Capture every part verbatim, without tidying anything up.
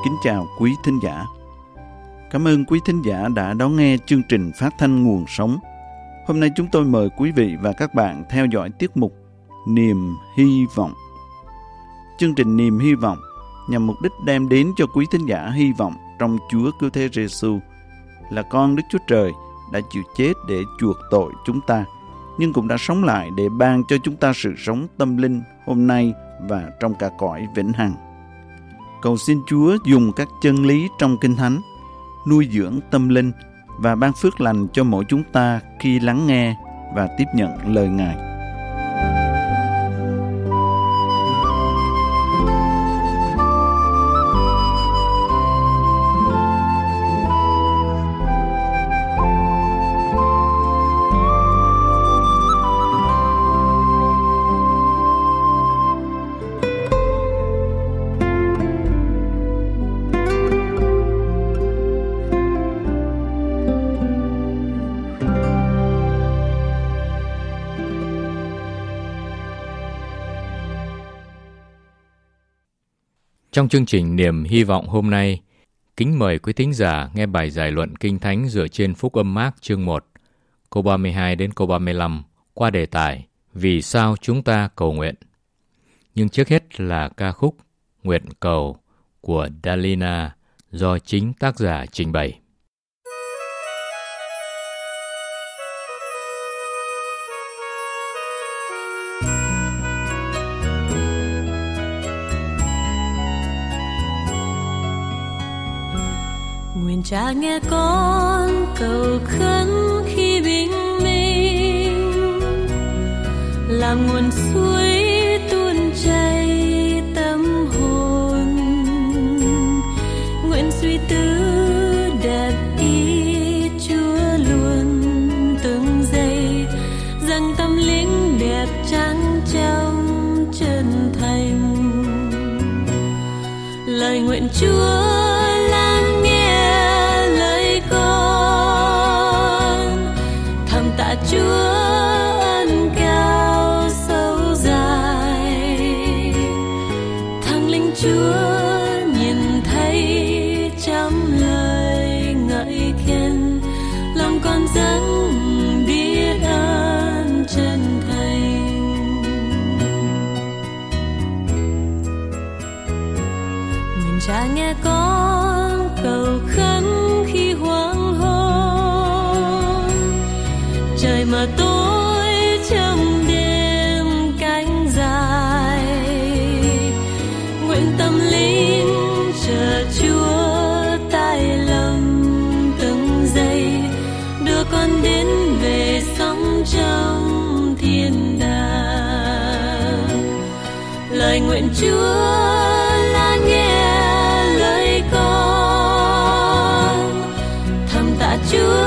kính chào quý thính giả. Cảm ơn quý thính giả đã đón nghe chương trình phát thanh Nguồn Sống. Hôm nay chúng tôi mời quý vị và các bạn theo dõi tiết mục Niềm Hy Vọng. Chương trình Niềm Hy Vọng nhằm mục đích đem đến cho quý thính giả hy vọng trong Chúa Cứu Thế Giêsu là con Đức Chúa Trời đã chịu chết để chuộc tội chúng ta, nhưng cũng đã sống lại để ban cho chúng ta sự sống tâm linh hôm nay và trong cả cõi vĩnh hằng. Cầu xin Chúa dùng các chân lý trong Kinh Thánh nuôi dưỡng tâm linh và ban phước lành cho mỗi chúng ta khi lắng nghe và tiếp nhận lời Ngài. Trong chương trình Niềm Hy Vọng hôm nay, kính mời quý thính giả nghe bài giải luận Kinh Thánh dựa trên Phúc Âm Mác chương một, câu ba mươi hai đến câu ba mươi lăm qua đề tài Vì sao chúng ta cầu nguyện. Nhưng trước hết là ca khúc Nguyện Cầu của Dalina do chính tác giả trình bày. Nguyện Cha nghe con cầu khấn khi bình minh, làm nguồn suối tuôn chảy tâm hồn. Nguyện suy tư đặt ý Chúa luôn từng giây, rằng tâm linh đẹp trắng trong chân thành. Lời nguyện Chúa Chúa ân cao sâu dài, thằng linh Chúa nhìn thấy trong lời ngợi khen, lòng con dâng biết ơn chân thành. Nguyện Cha nghe con cầu khấn khi hoang hôn, trời mà tối trong đêm cánh dài. Nguyện tâm linh chờ Chúa tái lâm từng giây, đưa con đến về sống trong thiên đàng. Lời nguyện Chúa là nghe lời con, thầm tạ Chúa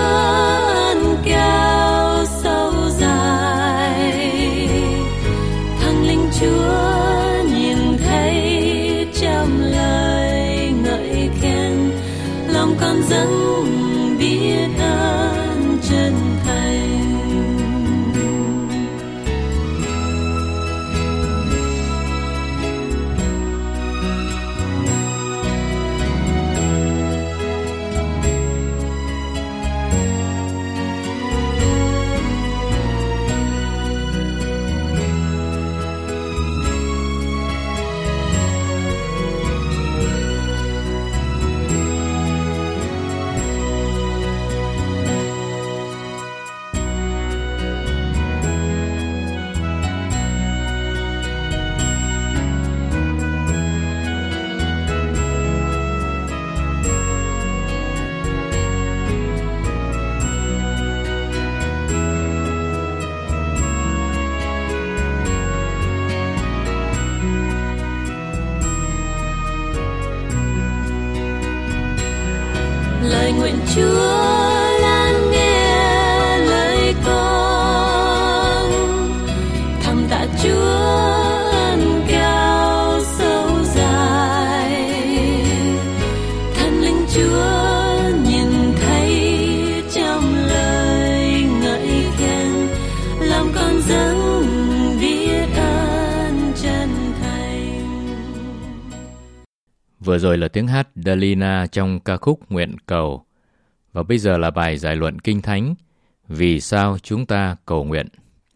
Chúa nhìn thấy trong lời ngợi khen, lòng con dâng biết ơn chân thành. Lời nguyện Chúa lắng nghe lời con, thầm tạ Chúa ân cao sâu dài. Thần linh Chúa nhìn thấy trong lời ngợi khen, lòng con dâng biết ơn chân thành. Vừa rồi là tiếng hát Dalina trong ca khúc Nguyện Cầu. Và bây giờ là bài giải luận Kinh Thánh, Vì sao chúng ta cầu nguyện.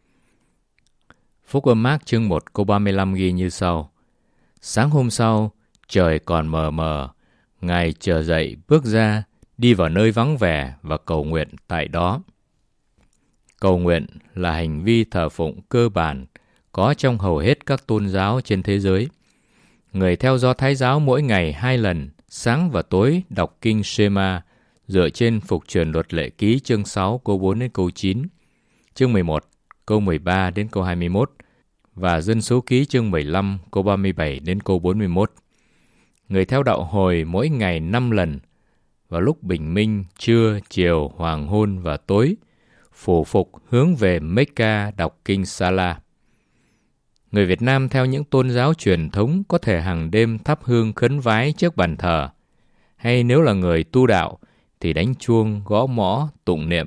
Phúc âm Mác chương một câu ba mươi lăm ghi như sau: Sáng hôm sau, trời còn mờ mờ, Ngài trở dậy bước ra, đi vào nơi vắng vẻ và cầu nguyện tại đó. Cầu nguyện là hành vi thờ phụng cơ bản có trong hầu hết các tôn giáo trên thế giới. Người theo Do Thái giáo mỗi ngày hai lần, sáng và tối đọc kinh Shema dựa trên Phục truyền Luật Lệ Ký chương sáu câu bốn đến câu chín, chương mười một câu mười ba đến câu hai mươi mốt và Dân số ký chương mười lăm câu ba mươi bảy đến câu bốn mươi mốt. Người theo đạo hồi mỗi ngày năm lần, vào lúc bình minh, trưa, chiều, hoàng hôn và tối, phủ phục hướng về Mecca đọc kinh Sala. Người Việt Nam theo những tôn giáo truyền thống có thể hàng đêm thắp hương khấn vái trước bàn thờ, hay nếu là người tu đạo thì đánh chuông, gõ mõ, tụng niệm.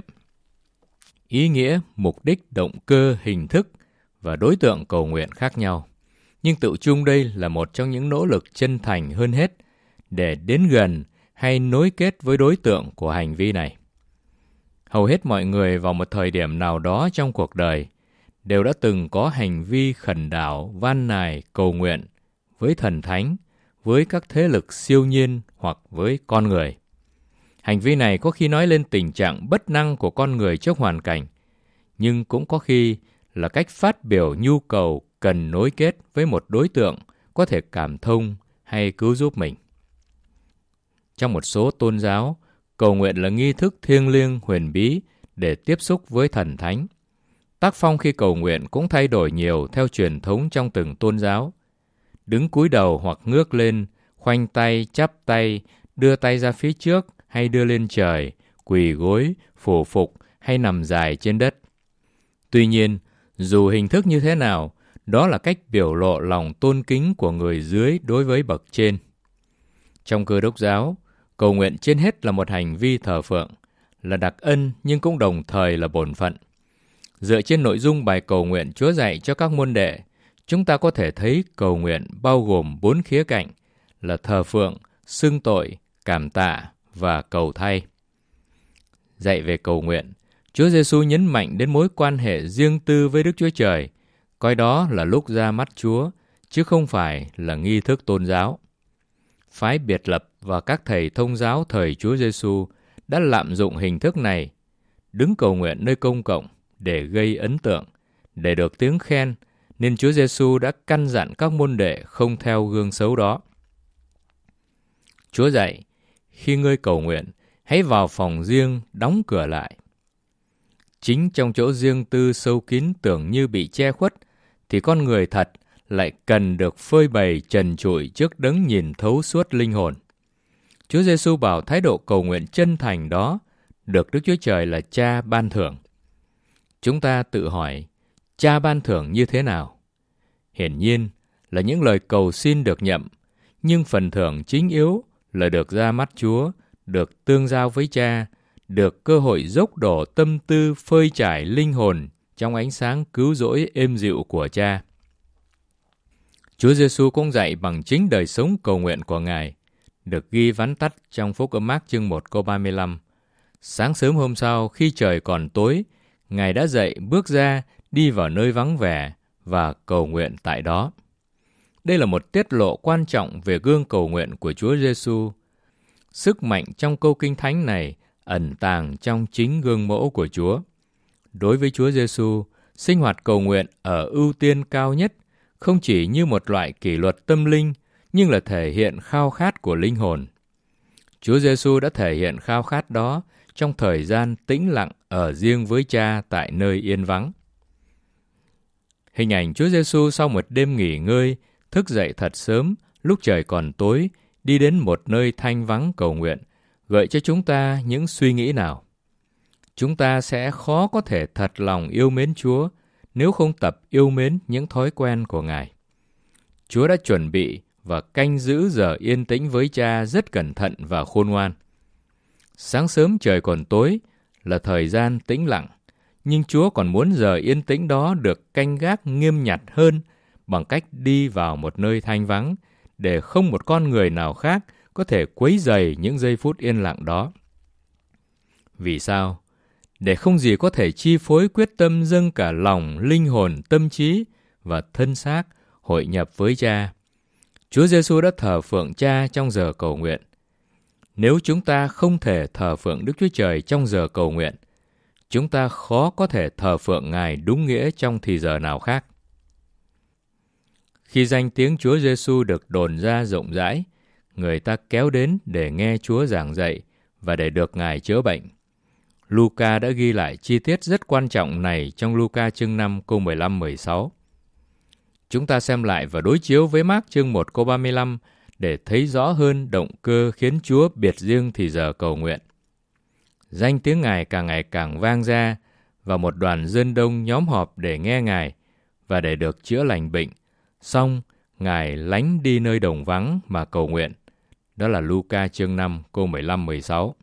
Ý nghĩa, mục đích, động cơ, hình thức và đối tượng cầu nguyện khác nhau. Nhưng tự chung đây là một trong những nỗ lực chân thành hơn hết để đến gần hay nối kết với đối tượng của hành vi này. Hầu hết mọi người vào một thời điểm nào đó trong cuộc đời đều đã từng có hành vi khẩn đảo, van nài, cầu nguyện với thần thánh, với các thế lực siêu nhiên hoặc với con người. Hành vi này có khi nói lên tình trạng bất năng của con người trước hoàn cảnh, nhưng cũng có khi là cách phát biểu nhu cầu cần nối kết với một đối tượng có thể cảm thông hay cứu giúp mình. Trong một số tôn giáo, cầu nguyện là nghi thức thiêng liêng huyền bí để tiếp xúc với thần thánh. Tác phong khi cầu nguyện cũng thay đổi nhiều theo truyền thống trong từng tôn giáo. Đứng cúi đầu hoặc ngước lên, khoanh tay, chắp tay, đưa tay ra phía trước hay đưa lên trời, quỳ gối, phủ phục hay nằm dài trên đất. Tuy nhiên, dù hình thức như thế nào, đó là cách biểu lộ lòng tôn kính của người dưới đối với bậc trên. Trong Cơ Đốc giáo, cầu nguyện trên hết là một hành vi thờ phượng, là đặc ân nhưng cũng đồng thời là bổn phận. Dựa trên nội dung bài cầu nguyện Chúa dạy cho các môn đệ, chúng ta có thể thấy cầu nguyện bao gồm bốn khía cạnh là thờ phượng, xưng tội, cảm tạ và cầu thay. Dạy về cầu nguyện, Chúa Giêsu nhấn mạnh đến mối quan hệ riêng tư với Đức Chúa Trời, coi đó là lúc ra mắt Chúa, chứ không phải là nghi thức tôn giáo. Phái biệt lập và các thầy thông giáo thời Chúa Giêsu đã lạm dụng hình thức này, đứng cầu nguyện nơi công cộng để gây ấn tượng, để được tiếng khen, nên Chúa Giêsu đã căn dặn các môn đệ không theo gương xấu đó. Chúa dạy, khi ngươi cầu nguyện, hãy vào phòng riêng, đóng cửa lại. Chính trong chỗ riêng tư sâu kín tưởng như bị che khuất, thì con người thật lại cần được phơi bày trần trụi trước đấng nhìn thấu suốt linh hồn. Chúa Giêsu bảo thái độ cầu nguyện chân thành đó được Đức Chúa Trời là Cha ban thưởng. Chúng ta tự hỏi, Cha ban thưởng như thế nào? Hiển nhiên là những lời cầu xin được nhậm, nhưng phần thưởng chính yếu là được ra mắt Chúa, được tương giao với Cha, được cơ hội dốc đổ tâm tư phơi trải linh hồn trong ánh sáng cứu rỗi êm dịu của Cha. Chúa Giêsu cũng dạy bằng chính đời sống cầu nguyện của Ngài, được ghi vắn tắt trong Phúc âm Mác chương một câu ba mươi lăm. Sáng sớm hôm sau, khi trời còn tối, Ngài đã dậy bước ra, đi vào nơi vắng vẻ và cầu nguyện tại đó. Đây là một tiết lộ quan trọng về gương cầu nguyện của Chúa Giêsu. Sức mạnh trong câu Kinh Thánh này ẩn tàng trong chính gương mẫu của Chúa. Đối với Chúa Giêsu, sinh hoạt cầu nguyện ở ưu tiên cao nhất không chỉ như một loại kỷ luật tâm linh, nhưng là thể hiện khao khát của linh hồn. Chúa Giêsu đã thể hiện khao khát đó trong thời gian tĩnh lặng ở riêng với Cha tại nơi yên vắng. Hình ảnh Chúa Giêsu sau một đêm nghỉ ngơi, thức dậy thật sớm, lúc trời còn tối, đi đến một nơi thanh vắng cầu nguyện, gợi cho chúng ta những suy nghĩ nào? Chúng ta sẽ khó có thể thật lòng yêu mến Chúa nếu không tập yêu mến những thói quen của Ngài. Chúa đã chuẩn bị và canh giữ giờ yên tĩnh với Cha rất cẩn thận và khôn ngoan. Sáng sớm trời còn tối là thời gian tĩnh lặng, nhưng Chúa còn muốn giờ yên tĩnh đó được canh gác nghiêm nhặt hơn bằng cách đi vào một nơi thanh vắng để không một con người nào khác có thể quấy rầy những giây phút yên lặng đó. Vì sao? Để không gì có thể chi phối quyết tâm dâng cả lòng, linh hồn, tâm trí và thân xác hội nhập với Cha. Chúa Giêsu đã thờ phượng Cha trong giờ cầu nguyện. Nếu chúng ta không thể thờ phượng Đức Chúa Trời trong giờ cầu nguyện, chúng ta khó có thể thờ phượng Ngài đúng nghĩa trong thì giờ nào khác. Khi danh tiếng Chúa Giêsu được đồn ra rộng rãi, người ta kéo đến để nghe Chúa giảng dạy và để được Ngài chữa bệnh. Luca đã ghi lại chi tiết rất quan trọng này trong Luca chương năm câu mười lăm mười sáu. Chúng ta xem lại và đối chiếu với Mác chương một câu ba mươi lăm để thấy rõ hơn động cơ khiến Chúa biệt riêng thì giờ cầu nguyện. Danh tiếng Ngài càng ngày càng vang ra và một đoàn dân đông nhóm họp để nghe Ngài và để được chữa lành bệnh. Xong, Ngài lánh đi nơi đồng vắng mà cầu nguyện. Đó là Luca chương năm câu mười lăm mười sáu.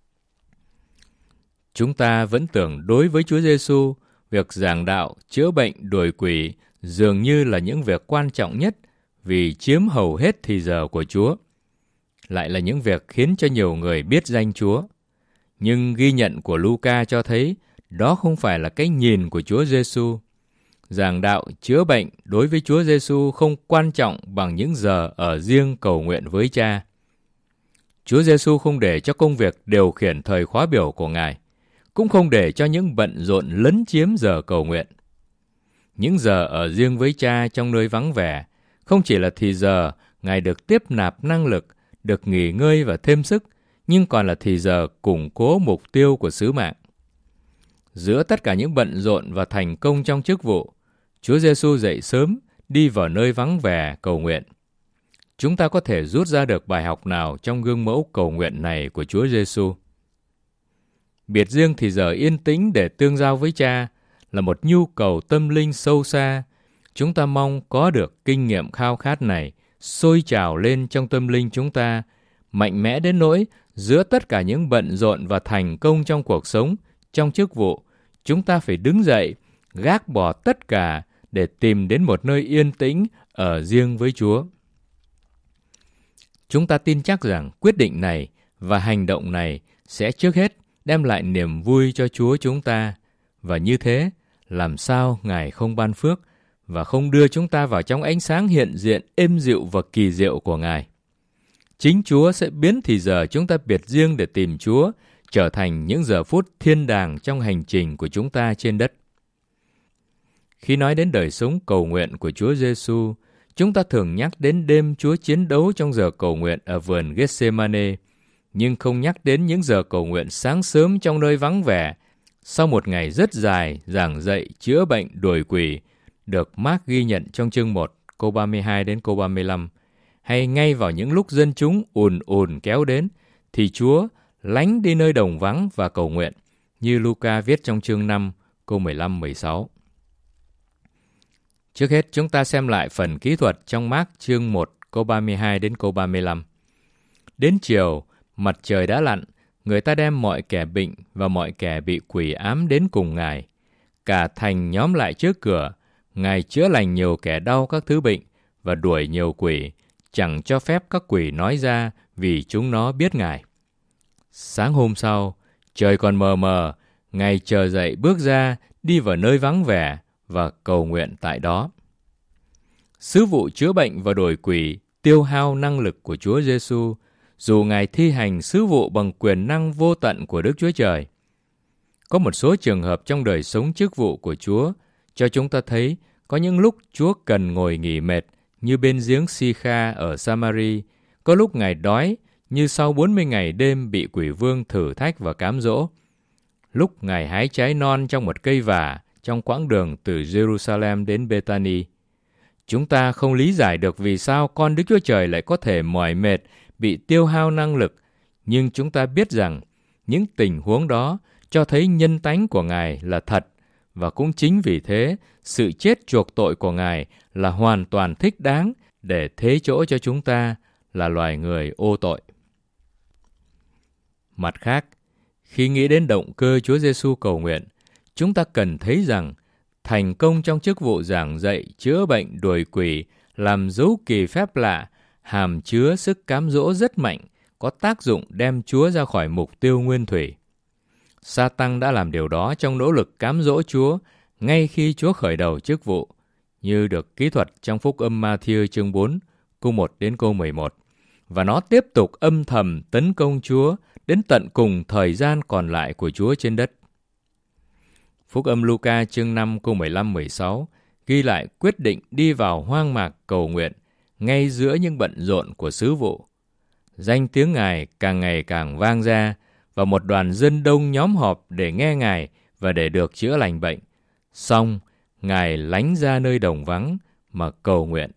Chúng ta vẫn tưởng đối với Chúa Giêsu, việc giảng đạo, chữa bệnh, đuổi quỷ dường như là những việc quan trọng nhất vì chiếm hầu hết thì giờ của Chúa. Lại là những việc khiến cho nhiều người biết danh Chúa. Nhưng ghi nhận của Luca cho thấy đó không phải là cái nhìn của Chúa Giêsu. Giảng đạo, chữa bệnh đối với Chúa Giêsu không quan trọng bằng những giờ ở riêng cầu nguyện với Cha. Chúa Giêsu không để cho công việc điều khiển thời khóa biểu của Ngài, cũng không để cho những bận rộn lấn chiếm giờ cầu nguyện. Những giờ ở riêng với Cha trong nơi vắng vẻ không chỉ là thì giờ Ngài được tiếp nạp năng lực, được nghỉ ngơi và thêm sức, nhưng còn là thì giờ củng cố mục tiêu của sứ mạng. Giữa tất cả những bận rộn và thành công trong chức vụ, Chúa Giêsu dậy sớm, đi vào nơi vắng vẻ cầu nguyện. Chúng ta có thể rút ra được bài học nào trong gương mẫu cầu nguyện này của Chúa Giêsu? Biệt riêng thì giờ yên tĩnh để tương giao với Cha là một nhu cầu tâm linh sâu xa. Chúng ta mong có được kinh nghiệm khao khát này sôi trào lên trong tâm linh chúng ta, mạnh mẽ đến nỗi giữa tất cả những bận rộn và thành công trong cuộc sống, trong chức vụ, chúng ta phải đứng dậy, gác bỏ tất cả để tìm đến một nơi yên tĩnh ở riêng với Chúa. Chúng ta tin chắc rằng quyết định này và hành động này sẽ trước hết đem lại niềm vui cho Chúa chúng ta, và như thế, làm sao Ngài không ban phước và không đưa chúng ta vào trong ánh sáng hiện diện êm dịu và kỳ diệu của Ngài. Chính Chúa sẽ biến thì giờ chúng ta biệt riêng để tìm Chúa trở thành những giờ phút thiên đàng trong hành trình của chúng ta trên đất. Khi nói đến đời sống cầu nguyện của Chúa Giêsu, chúng ta thường nhắc đến đêm Chúa chiến đấu trong giờ cầu nguyện ở vườn Gethsemane, nhưng không nhắc đến những giờ cầu nguyện sáng sớm trong nơi vắng vẻ, sau một ngày rất dài giảng dạy, chữa bệnh, đuổi quỷ, được Mác ghi nhận trong chương một, câu ba mươi hai đến câu ba mươi lăm, hay ngay vào những lúc dân chúng ùn ùn kéo đến, thì Chúa lánh đi nơi đồng vắng và cầu nguyện, như Luca viết trong chương năm, câu mười lăm mười sáu. Trước hết, chúng ta xem lại phần kỹ thuật trong Mác chương một, câu ba mươi hai đến câu ba mươi lăm. Đến chiều, mặt trời đã lặn, người ta đem mọi kẻ bệnh và mọi kẻ bị quỷ ám đến cùng Ngài. Cả thành nhóm lại trước cửa, Ngài chữa lành nhiều kẻ đau các thứ bệnh và đuổi nhiều quỷ, chẳng cho phép các quỷ nói ra vì chúng nó biết Ngài. Sáng hôm sau, trời còn mờ mờ, Ngài chờ dậy bước ra, đi vào nơi vắng vẻ và cầu nguyện tại đó. Sứ vụ chữa bệnh và đuổi quỷ tiêu hao năng lực của Chúa Giêsu, dù Ngài thi hành sứ vụ bằng quyền năng vô tận của Đức Chúa Trời. Có một số trường hợp trong đời sống chức vụ của Chúa cho chúng ta thấy có những lúc Chúa cần ngồi nghỉ mệt như bên giếng Si-kha ở Samari, có lúc Ngài đói như sau bốn mươi ngày đêm bị quỷ vương thử thách và cám dỗ. Lúc Ngài hái trái non trong một cây vả trong quãng đường từ Jerusalem đến Bethany. Chúng ta không lý giải được vì sao con Đức Chúa Trời lại có thể mỏi mệt, bị tiêu hao năng lực, nhưng chúng ta biết rằng những tình huống đó cho thấy nhân tánh của Ngài là thật, và cũng chính vì thế, sự chết chuộc tội của Ngài là hoàn toàn thích đáng để thế chỗ cho chúng ta là loài người ô tội. Mặt khác, khi nghĩ đến động cơ Chúa Giêsu cầu nguyện, chúng ta cần thấy rằng thành công trong chức vụ giảng dạy, chữa bệnh, đuổi quỷ, làm dấu kỳ phép lạ hàm chứa sức cám dỗ rất mạnh, có tác dụng đem Chúa ra khỏi mục tiêu nguyên thủy. Sa-tăng đã làm điều đó trong nỗ lực cám dỗ Chúa ngay khi Chúa khởi đầu chức vụ, như được kỹ thuật trong Phúc âm Ma-thi-ơ chương bốn, câu một đến câu mười một. Và nó tiếp tục âm thầm tấn công Chúa đến tận cùng thời gian còn lại của Chúa trên đất. Phúc âm Luca chương năm câu mười lăm mười sáu ghi lại quyết định đi vào hoang mạc cầu nguyện ngay giữa những bận rộn của sứ vụ. Danh tiếng Ngài càng ngày càng vang ra, và một đoàn dân đông nhóm họp để nghe Ngài và để được chữa lành bệnh. Xong, Ngài lánh ra nơi đồng vắng mà cầu nguyện.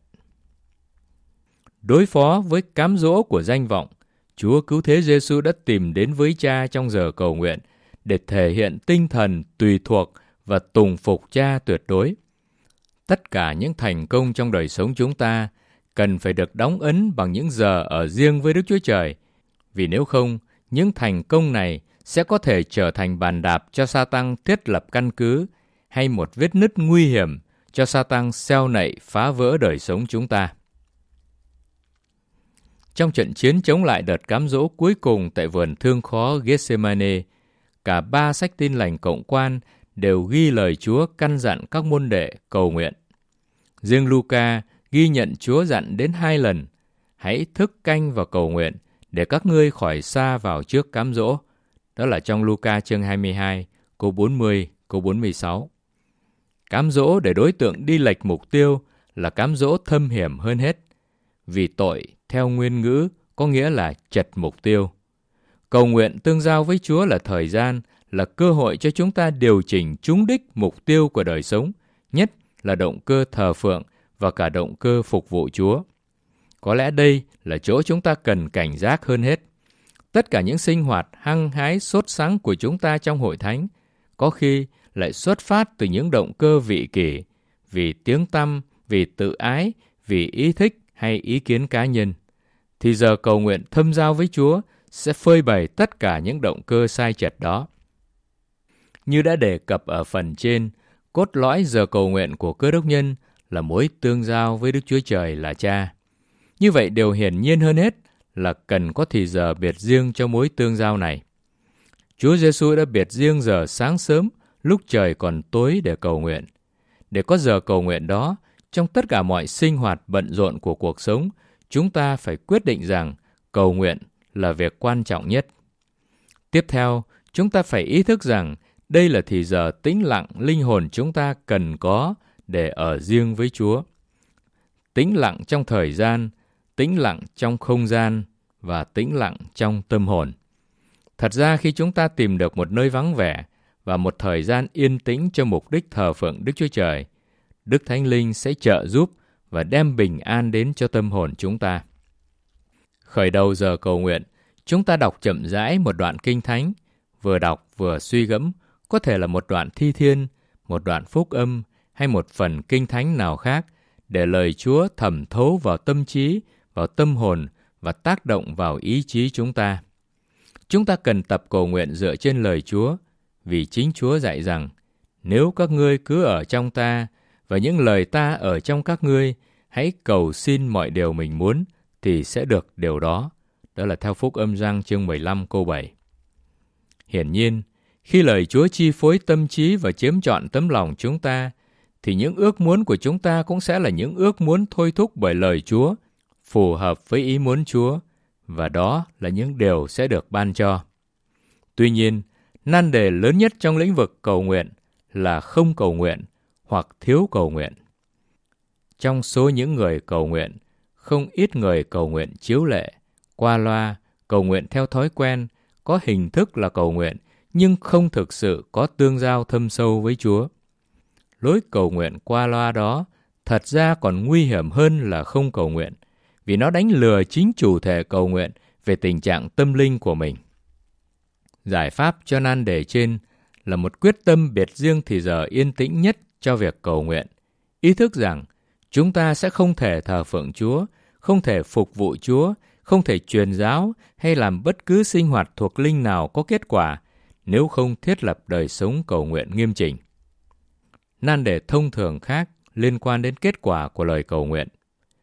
Đối phó với cám dỗ của danh vọng, Chúa Cứu Thế Giêsu đã tìm đến với Cha trong giờ cầu nguyện để thể hiện tinh thần tùy thuộc và tùng phục Cha tuyệt đối. Tất cả những thành công trong đời sống chúng ta cần phải được đóng ấn bằng những giờ ở riêng với Đức Chúa Trời, vì nếu không, những thành công này sẽ có thể trở thành bàn đạp cho Sa-tăng thiết lập căn cứ, hay một vết nứt nguy hiểm cho Sa-tăng xeo nậy phá vỡ đời sống chúng ta. Trong trận chiến chống lại đợt cám dỗ cuối cùng tại vườn thương khó Gethsemane, cả ba sách Tin lành cộng quan đều ghi lời Chúa căn dặn các môn đệ cầu nguyện. Riêng Luca ghi nhận Chúa dặn đến hai lần: hãy thức canh và cầu nguyện để các ngươi khỏi sa vào trước cám dỗ. Đó là trong Luca chương hai mươi hai, câu bốn mươi, câu bốn mươi sáu. Cám dỗ để đối tượng đi lệch mục tiêu là cám dỗ thâm hiểm hơn hết, vì tội theo nguyên ngữ có nghĩa là chật mục tiêu. Cầu nguyện tương giao với Chúa là thời gian, là cơ hội cho chúng ta điều chỉnh trúng đích mục tiêu của đời sống, nhất là động cơ thờ phượng và cả động cơ phục vụ Chúa. Có lẽ đây là chỗ chúng ta cần cảnh giác hơn hết. Tất cả những sinh hoạt hăng hái sốt sắng của chúng ta trong hội thánh có khi lại xuất phát từ những động cơ vị kỷ, vì tiếng tăm, vì tự ái, vì ý thích hay ý kiến cá nhân. Thì giờ cầu nguyện thâm giao với Chúa sẽ phơi bày tất cả những động cơ sai chật đó. Như đã đề cập ở phần trên, cốt lõi giờ cầu nguyện của Cơ Đốc nhân là mối tương giao với Đức Chúa Trời là Cha. Như vậy, điều hiển nhiên hơn hết là cần có thì giờ biệt riêng cho mối tương giao này. Chúa Giêsu đã biệt riêng giờ sáng sớm lúc trời còn tối để cầu nguyện. Để có giờ cầu nguyện đó, trong tất cả mọi sinh hoạt bận rộn của cuộc sống, chúng ta phải quyết định rằng cầu nguyện là việc quan trọng nhất. Tiếp theo, chúng ta phải ý thức rằng đây là thì giờ tĩnh lặng linh hồn chúng ta cần có để ở riêng với Chúa. Tĩnh lặng trong thời gian, tĩnh lặng trong không gian và tĩnh lặng trong tâm hồn. Thật ra khi chúng ta tìm được một nơi vắng vẻ và một thời gian yên tĩnh cho mục đích thờ phượng Đức Chúa Trời, Đức Thánh Linh sẽ trợ giúp và đem bình an đến cho tâm hồn chúng ta. Khởi đầu giờ cầu nguyện, chúng ta đọc chậm rãi một đoạn kinh thánh, vừa đọc vừa suy gẫm, có thể là một đoạn thi thiên, một đoạn phúc âm hay một phần kinh thánh nào khác, để lời Chúa thẩm thấu vào tâm trí, vào tâm hồn và tác động vào ý chí chúng ta. Chúng ta cần tập cầu nguyện dựa trên lời Chúa, vì chính Chúa dạy rằng, nếu các ngươi cứ ở trong ta, và những lời ta ở trong các ngươi, hãy cầu xin mọi điều mình muốn, thì sẽ được điều đó. Đó là theo Phúc âm Giăng chương mười lăm câu bảy. Hiển nhiên, khi lời Chúa chi phối tâm trí và chiếm trọn tấm lòng chúng ta, thì những ước muốn của chúng ta cũng sẽ là những ước muốn thôi thúc bởi lời Chúa, phù hợp với ý muốn Chúa, và đó là những điều sẽ được ban cho. Tuy nhiên, nan đề lớn nhất trong lĩnh vực cầu nguyện là không cầu nguyện hoặc thiếu cầu nguyện. Trong số những người cầu nguyện, không ít người cầu nguyện chiếu lệ, qua loa, cầu nguyện theo thói quen, có hình thức là cầu nguyện, nhưng không thực sự có tương giao thâm sâu với Chúa. Lối cầu nguyện qua loa đó thật ra còn nguy hiểm hơn là không cầu nguyện, vì nó đánh lừa chính chủ thể cầu nguyện về tình trạng tâm linh của mình. Giải pháp cho nan đề trên là một quyết tâm biệt riêng thì giờ yên tĩnh nhất cho việc cầu nguyện. Ý thức rằng chúng ta sẽ không thể thờ phượng Chúa, không thể phục vụ Chúa, không thể truyền giáo hay làm bất cứ sinh hoạt thuộc linh nào có kết quả nếu không thiết lập đời sống cầu nguyện nghiêm chỉnh. Nan đề thông thường khác liên quan đến kết quả của lời cầu nguyện.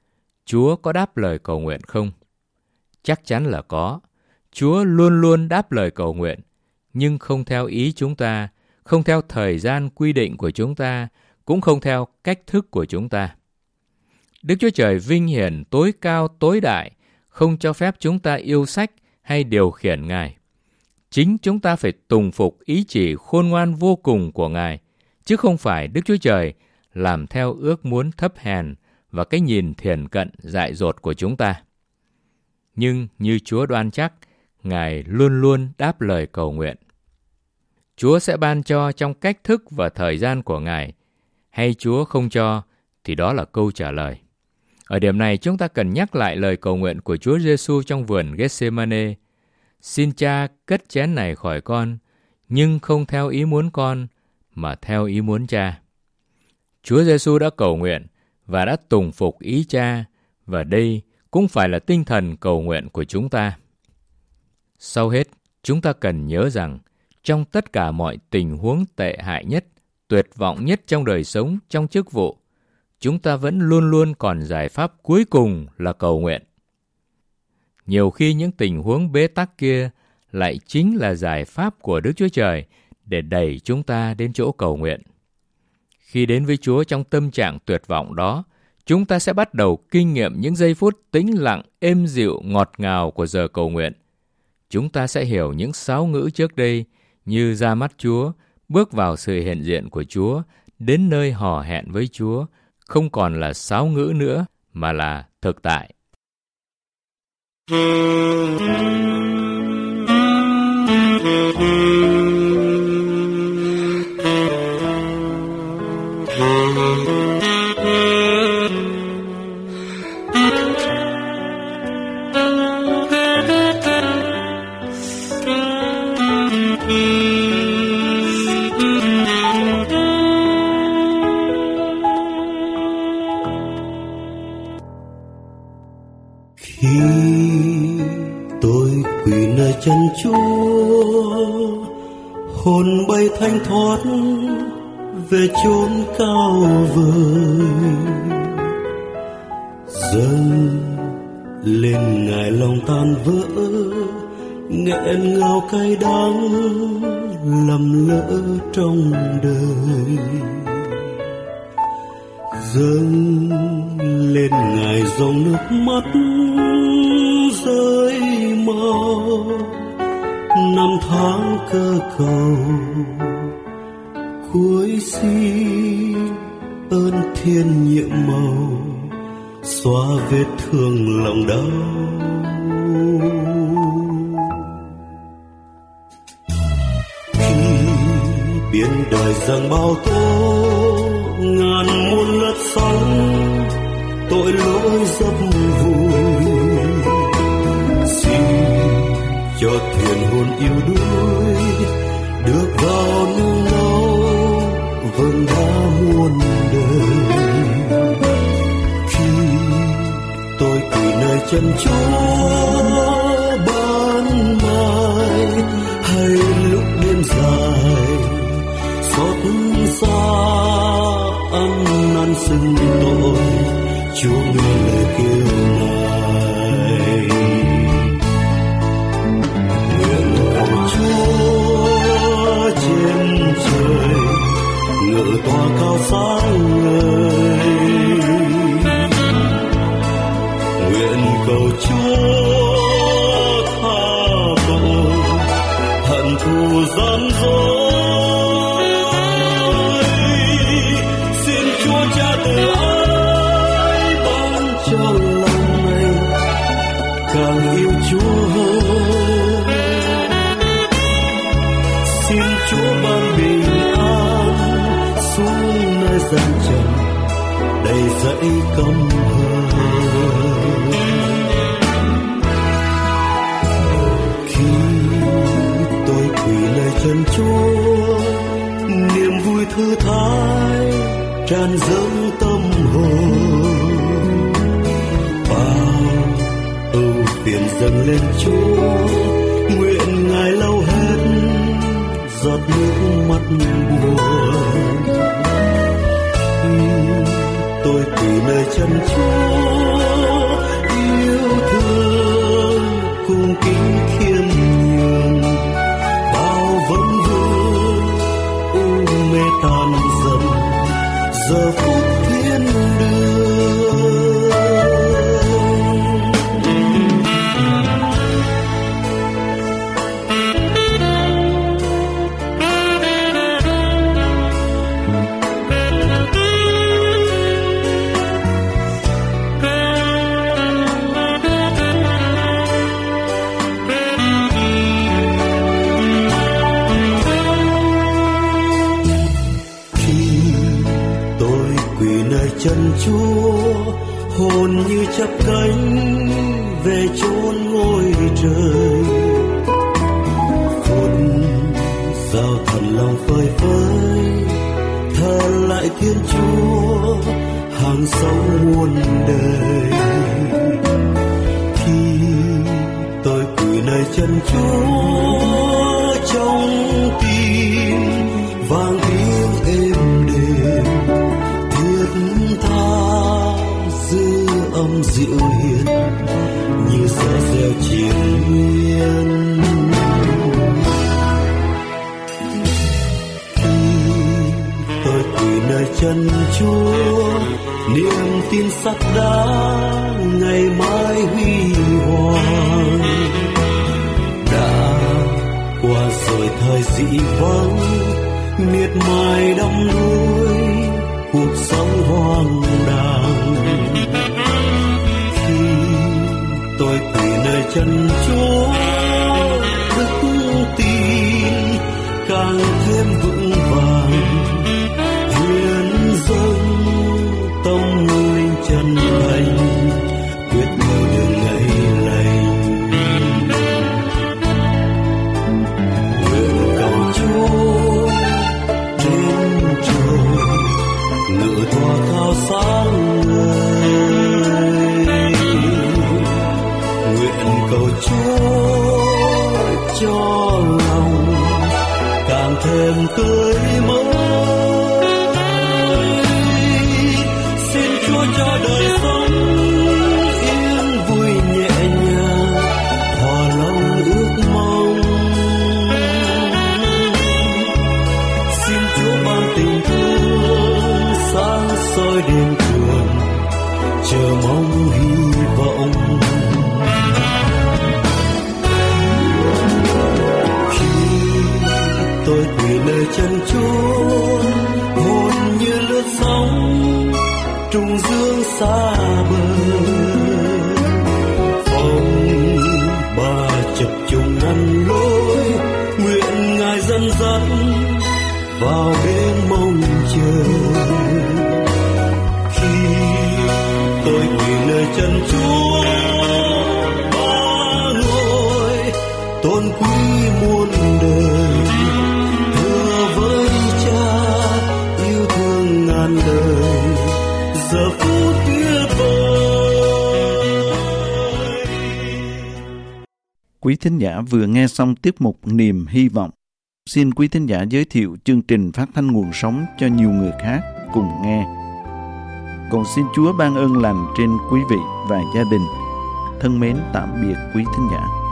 Chúa có đáp lời cầu nguyện không? Chắc chắn là có. Chúa luôn luôn đáp lời cầu nguyện, nhưng không theo ý chúng ta, không theo thời gian quy định của chúng ta, cũng không theo cách thức của chúng ta. Đức Chúa Trời vinh hiển tối cao tối đại, không cho phép chúng ta yêu sách hay điều khiển Ngài. Chính chúng ta phải tùng phục ý chỉ khôn ngoan vô cùng của Ngài, chứ không phải Đức Chúa Trời làm theo ước muốn thấp hèn và cái nhìn thiển cận dại dột của chúng ta. Nhưng như Chúa đoan chắc, Ngài luôn luôn đáp lời cầu nguyện. Chúa sẽ ban cho trong cách thức và thời gian của Ngài, hay Chúa không cho, thì đó là câu trả lời. Ở điểm này chúng ta cần nhắc lại lời cầu nguyện của Chúa Giêsu trong vườn Gethsemane. Xin Cha cất chén này khỏi con, nhưng không theo ý muốn con, mà theo ý muốn Cha. Chúa Giêsu đã cầu nguyện và đã tùng phục ý Cha, và đây cũng phải là tinh thần cầu nguyện của chúng ta. Sau hết, chúng ta cần nhớ rằng, trong tất cả mọi tình huống tệ hại nhất, tuyệt vọng nhất trong đời sống, trong chức vụ, chúng ta vẫn luôn luôn còn giải pháp cuối cùng là cầu nguyện. Nhiều khi những tình huống bế tắc kia lại chính là giải pháp của Đức Chúa Trời để đẩy chúng ta đến chỗ cầu nguyện. Khi đến với Chúa trong tâm trạng tuyệt vọng đó, chúng ta sẽ bắt đầu kinh nghiệm những giây phút tĩnh lặng, êm dịu, ngọt ngào của giờ cầu nguyện. Chúng ta sẽ hiểu những sáo ngữ trước đây như ra mắt Chúa, bước vào sự hiện diện của Chúa, đến nơi hò hẹn với Chúa, không còn là sáo ngữ nữa mà là thực tại. Khi tôi quỳ nơi chân Chúa, hồn bay thanh thoát về chốn cao vời, dâng lên Ngài lòng tan vỡ, nghẹn ngào cay đắng lầm lỡ trong đời, dâng lên Ngài dòng nước mắt rơi màu, năm tháng cơ cầu cuối xin ơn thiên nhiệm màu, xóa vết thương lòng đau. Khi biển đời dâng bao tố, ngàn muôn lật sóng, tội lỗi dập vùi, xin cho thuyền hồn yêu đuối được vào nương náu vầng đá muôn đời. Khi tôi quỳ nơi chân Chúa ban mai, hay lúc đêm dài xót xa ăn năn xưng tội, Chúa nghe lời kêu Ngài. Nguyện cầu Chúa trên trời ngự tòa cao sáng ngời, nguyện cầu Chúa tha tội hận thù gian dối, xin Chúa Cha từ ái ban cho lòng này càng yêu Chúa hơn, xin Chúa ban bình an xuống nơi gian trần đầy dẫy căm hờn. Khi tôi quỳ nơi chân Chúa, niềm vui thư thái tràn dâng tâm hồn, bao ưu phiền dâng lên Chúa, nguyện Ngài lau hết giọt nước mắt buồn. Tôi quỳ nơi chân Chúa kính khiêm nhường, bao vấn vương u mê tan dần, giờ phút thiên đường. Chân Chúa hồn như chắp cánh về chốn ngôi trời, phút giao thần lòng phơi phới, thờ lại Thiên Chúa hàng sống muôn đời. Khi tôi quỳ nơi chân Chúa trong tim vang tiếng êm đềm, tha dư âm dịu hiền như gió reo triền miên. Khi tôi quỳ nơi chân Chúa, niềm tin sắt đá ngày mai huy hoàng. Đã qua rồi thời dị vắng, miệt mài đắm đuối cuộc sống hoang đàng. Khi tôi quỳ nơi chân Chúa, đức tin càng thêm vững vàng, hiến dâng tâm linh chân thành, quyết theo đường ngày lành. Nguyện cầu Chúa trên trời ngự tòa cao sáng ngời, nguyện cầu Chúa cho lòng càng thêm tươi mới. Xin Chúa cho đời sống yên vui nhẹ nhàng, hòa lòng ước mong. Xin Chúa ban tình thương sáng soi đêm trường, chờ mong hy vọng. Khi tôi quỳ nơi chân Chúa, hồn như lướt sóng trùng dương xa bờ, phong ba chập trùng ngăn lối, nguyện Ngài dẫn dắt vào bên mong chờ. Khi tôi quỳ nơi chân Chúa, ba ngôi tôn quý muôn đời, thưa với Cha yêu thương ngàn đời, giờ phút tuyệt vời. Quý thính giả vừa nghe xong tiết mục Niềm Hy Vọng. Xin quý thính giả giới thiệu chương trình phát thanh nguồn sống cho nhiều người khác cùng nghe. Còn xin Chúa ban ơn lành trên quý vị và gia đình. Thân mến tạm biệt quý thính giả.